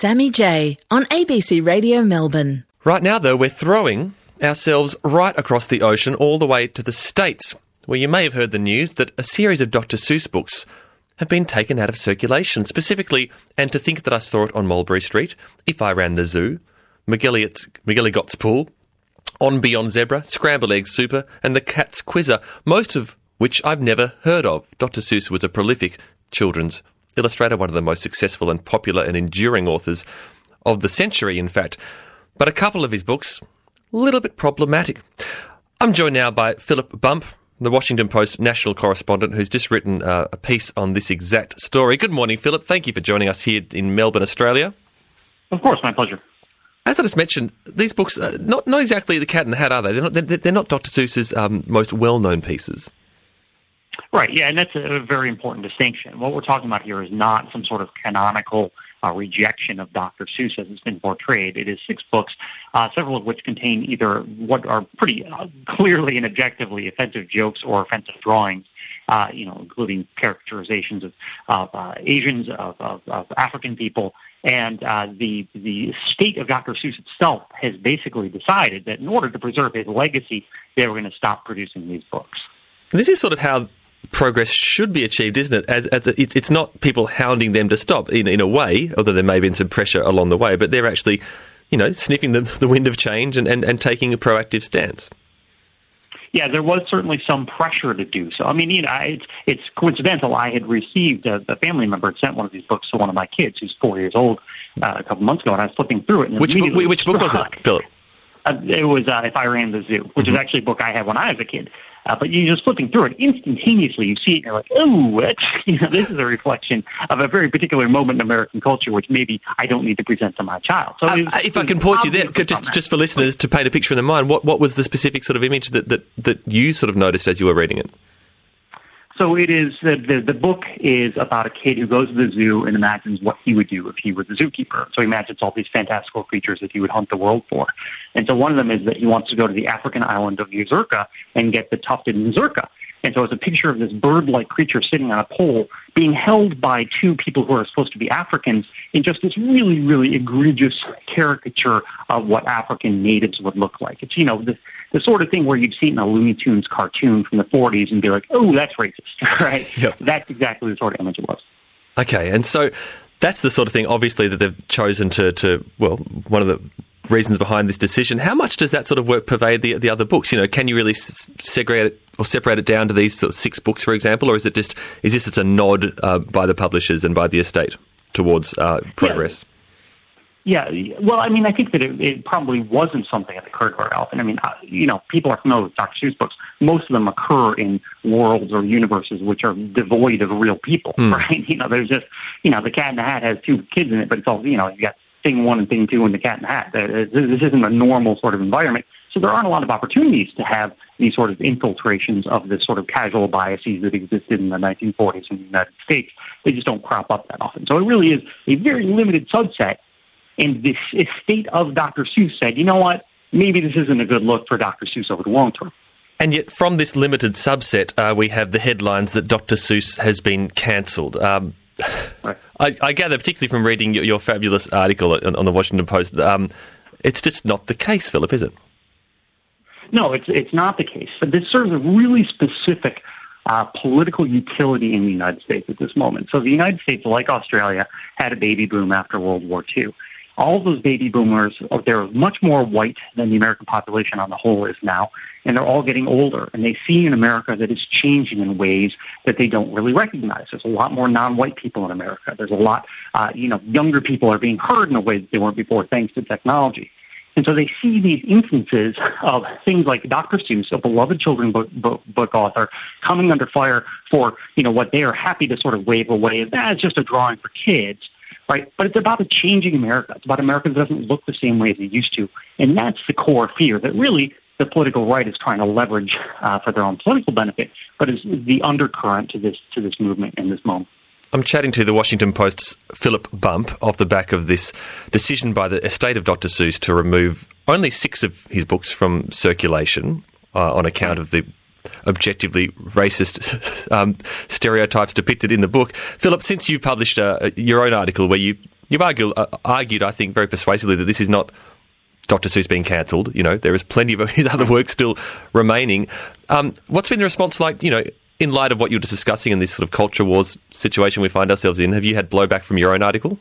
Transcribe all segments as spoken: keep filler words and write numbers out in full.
Sammy J on A B C Radio Melbourne. Right now, though, we're throwing ourselves right across the ocean all the way to the States, where you may have heard the news that a series of Doctor Seuss books have been taken out of circulation, specifically And to Think That I Saw It on Mulberry Street, If I Ran the Zoo, McGilligot's Pool, On Beyond Zebra, Scrambled Egg Super, and The Cat's Quizzer, most of which I've never heard of. Doctor Seuss was a prolific children's illustrator, one of the most successful and popular and enduring authors of the century, in fact. But a couple of his books, a little bit problematic. I'm joined now by Philip Bump, the Washington Post national correspondent, who's just written uh, a piece on this exact story. Good morning, Philip. Thank you for joining us here in Melbourne, Australia. Of course, my pleasure. As I just mentioned, these books are not, not exactly the cat in the hat, are they? They're not, they're, they're not Doctor Seuss's um, most well-known pieces. Right, yeah, and that's a very important distinction. What we're talking about here is not some sort of canonical uh, rejection of Doctor Seuss as it's been portrayed. It is six books, uh, several of which contain either what are pretty uh, clearly and objectively offensive jokes or offensive drawings, uh, you know, including caricaturizations of, of uh, Asians, of, of, of African people. And uh, the the state of Doctor Seuss itself has basically decided that in order to preserve his legacy, they were going to stop producing these books. And this is sort of how progress should be achieved, isn't it? As, as a, it's, it's not people hounding them to stop in, in a way, although there may have been some pressure along the way, but they're actually, you know, sniffing the, the wind of change and, and, and taking a proactive stance. Yeah, there was certainly some pressure to do so. I mean, you know, it's, it's coincidental. I had received, a, a family member had sent one of these books to one of my kids who's four years old uh, a couple months ago, and I was flipping through it. And which book, which book was it, Philip? Uh, it was uh, If I Ran the Zoo, which mm-hmm. is actually a book I had when I was a kid. Uh, but you're just flipping through it instantaneously. You see it, and you're like, "Oh, that's, you know, this is a reflection of a very particular moment in American culture, which maybe I don't need to present to my child." So, uh, was, if I can point you there, just just for listeners to paint a picture in their mind, what what was the specific sort of image that that, that you sort of noticed as you were reading it? So it is the, the the book is about a kid who goes to the zoo and imagines what he would do if he was a zookeeper. So he imagines all these fantastical creatures that he would hunt the world for. And so one of them is that he wants to go to the African island of Mazurka and get the tufted mazurka. And so it's a picture of this bird-like creature sitting on a pole being held by two people who are supposed to be Africans in just this really, really egregious caricature of what African natives would look like. It's, you know, the, the sort of thing where you'd see it in a Looney Tunes cartoon from the forties and be like, oh, that's racist, right? Yep. That's exactly the sort of image it was. Okay, and so that's the sort of thing, obviously, that they've chosen to, to well, one of the reasons behind this decision. How much does that sort of work pervade the the other books? You know, can you really s- segregate it or separate it down to these sort of six books, for example, or is it just is this it's a nod uh, by the publishers and by the estate towards uh, progress? Yeah. yeah, well, I mean, I think that it, it probably wasn't something that occurred very often. I mean, uh, you know, people are familiar with Doctor Seuss books. Most of them occur in worlds or universes which are devoid of real people, mm. right? You know, there's just, you know, the Cat in the Hat has two kids in it, but it's all, you know, you got Thing One and Thing Two and the Cat in the Hat. This isn't a normal sort of environment. So there aren't a lot of opportunities to have these sort of infiltrations of the sort of casual biases that existed in the nineteen forties in the United States. They just don't crop up that often. So it really is a very limited subset. And the estate of Doctor Seuss said, you know what, maybe this isn't a good look for Doctor Seuss over the long term. And yet from this limited subset, uh, we have the headlines that Doctor Seuss has been cancelled. Um, right. I, I gather, particularly from reading your, your fabulous article on, on the Washington Post, um, it's just not the case, Philip, is it? No, it's it's not the case. But this serves a really specific uh, political utility in the United States at this moment. So the United States, like Australia, had a baby boom after World War Two. All of those baby boomers, they're much more white than the American population on the whole is now, and they're all getting older. And they see an America that is changing in ways that they don't really recognize. There's a lot more non-white people in America. There's a lot, uh, you know, younger people are being heard in a way that they weren't before thanks to technology. And so they see these instances of things like Doctor Seuss, a beloved children's book, book, book author, coming under fire for, you know, what they are happy to sort of wave away as, ah, it's just a drawing for kids. Right, but it's about a changing America. It's about America that doesn't look the same way as it used to. And that's the core fear that really the political right is trying to leverage uh, for their own political benefit, but is the undercurrent to this to this movement in this moment. I'm chatting to the Washington Post's Philip Bump off the back of this decision by the estate of Doctor Seuss to remove only six of his books from circulation uh, on account of the objectively racist um, stereotypes depicted in the book. Philip, since you've published uh, your own article where you you've argued, uh, argued, I think, very persuasively that this is not Doctor Seuss being cancelled. You know, there is plenty of his other work still remaining. Um, what's been the response like, you know, in light of what you were just discussing in this sort of culture wars situation we find ourselves in? Have you had blowback from your own article?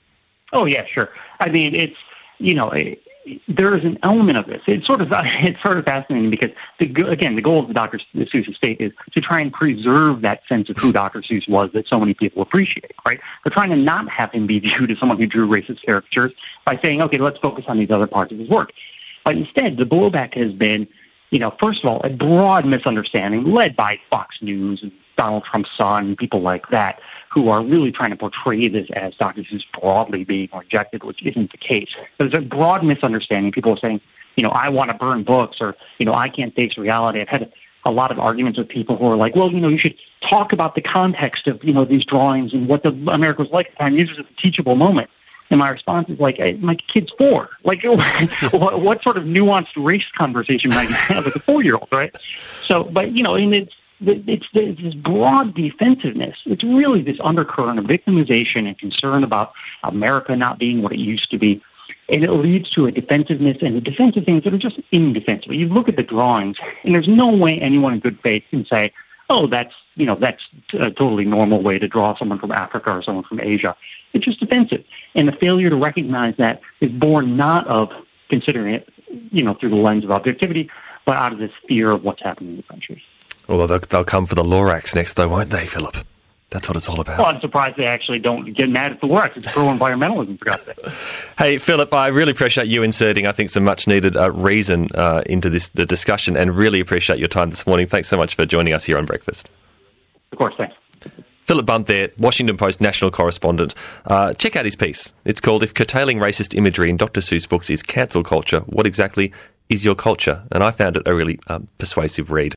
Oh, yeah, sure. I mean, it's, you know, it, there is an element of this. It's sort of it's sort of fascinating because, the, again, the goal of the Doctor Seuss estate is to try and preserve that sense of who Doctor Seuss was that so many people appreciate, right? They're trying to not have him be viewed as someone who drew racist caricatures by saying, okay, let's focus on these other parts of his work. But instead, the blowback has been, you know, first of all, a broad misunderstanding led by Fox News and Donald Trump's son and people like that, who are really trying to portray this as Doctor Seuss broadly being rejected, which isn't the case. There's a broad misunderstanding. People are saying, you know, I want to burn books, or, you know, I can't face reality. I've had a lot of arguments with people who are like, well, you know, you should talk about the context of, you know, these drawings and what the America was like at the time. Use it as a teachable moment. And my response is like, hey, my kid's four. Like, what, what sort of nuanced race conversation might you have with a four-year-old, right? So, but, you know, and it's, It's, it's this broad defensiveness. It's really this undercurrent of victimization and concern about America not being what it used to be. And it leads to a defensiveness and a defensive things that are just indefensible. You look at the drawings, and there's no way anyone in good faith can say, oh, that's, you know, that's a totally normal way to draw someone from Africa or someone from Asia. It's just offensive. And the failure to recognize that is born not of considering it, you know, through the lens of objectivity, but out of this fear of what's happening in the country. Well, they'll, they'll come for the Lorax next, though, won't they, Philip? That's what it's all about. Well, I'm surprised they actually don't get mad at the Lorax. It's pro-environmentalism, for God's sake. Hey, Philip, I really appreciate you inserting, I think, some much-needed uh, reason uh, into this the discussion, and really appreciate your time this morning. Thanks so much for joining us here on Breakfast. Of course, thanks. Philip Bunt there, Washington Post national correspondent. Uh, check out his piece. It's called If Curtailing Racist Imagery in Doctor Seuss Books is Cancel Culture, What Exactly is Your Culture? And I found it a really um, persuasive read.